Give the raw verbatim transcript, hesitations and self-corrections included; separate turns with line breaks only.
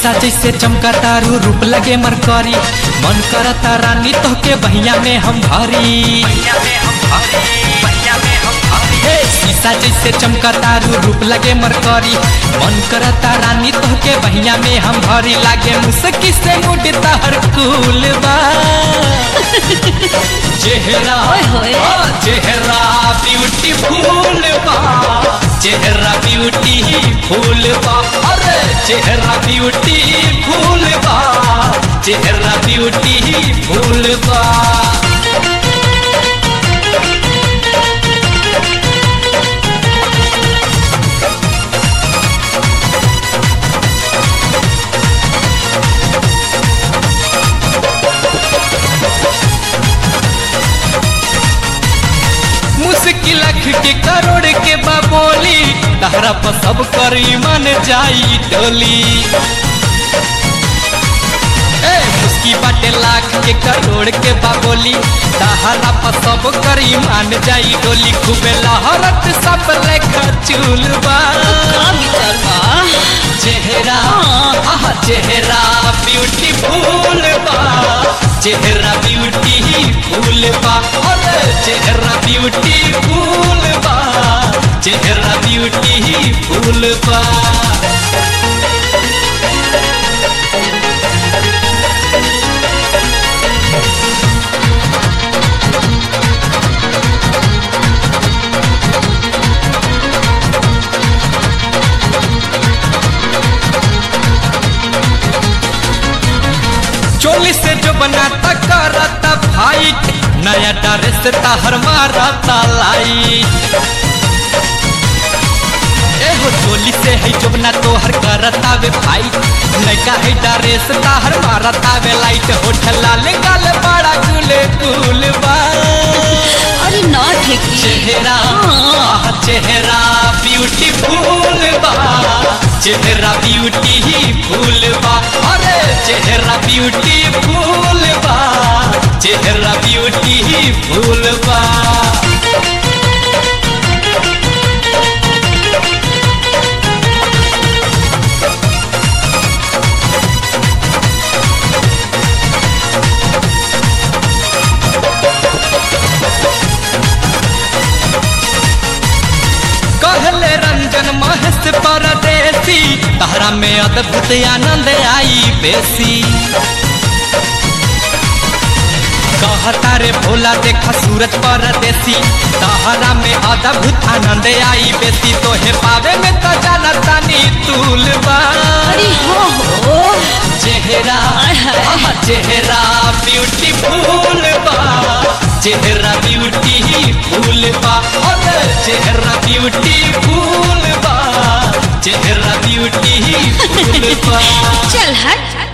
शीशा जैसे चमका तारू रूप लगे मरकरी मन करता रानी तो के बहिया में हम भरी हे शीशा जैसे चमका तारू रूप लगे मरकरी मन करता रानी तो के बहिया में हम भरी लागे मुस्की से मुड़ तहर कुल बा चेहरा चेहरा ब्यूटीफुल बा चेहरा ब्यूटीफुल बा अरे चेहरा ब्यूटीफुल बा चेहरा ब्यूटीफुल बा मुश्किल के करोड़ के बाबोली तहरा पर सब करी मन जाई डोली ए मुस्की बाटे लाख के करोड़ के बाबोली तहरा पर सब करी मान जाई डोली खूबे लहरत सब लेखा चूलबा चेहरा आहा चेहरा ब्यूटीफुल बा चेहरा ब्यूटीफुल बा अरे चेहरा ब्यूटीफुल बा चेहरा ब्यूटीफुल बा चोली से जो बनाता करता फाइट नया ड्रेस ताहर मारता लाइट एहो चोली से है जो बना तोहर करता वे फाइट नया है ड्रेस ताहर मारता वे लाइट होठ लाल गाल बड़ा गुले गुल बा
अरे ना ठीक
चेहरा चेहरा ब्यूटीफुल बा चेहरा ब्यूटीफुल बा अरे चेहरा ब्यूटीफुल बा चेहरा ब्यूटीफुल बा कहले रंजन महेश परदेसी तहरा में अद्भुत आनंद आई बेसी कहता रे भोला देखा सूरज परदेसी तहरा में अद्भुत आनंद आई बेसी तोहे पावे में तो जाना तानी तुलबा
अरे हो हो
चेहरा चेहरा ब्यूटीफुल बा चेहरा ब्यूटीफुल बा अरे चेहरा ब्यूटीफुल बा चेहरा ब्यूटीफुल बा
चल हट।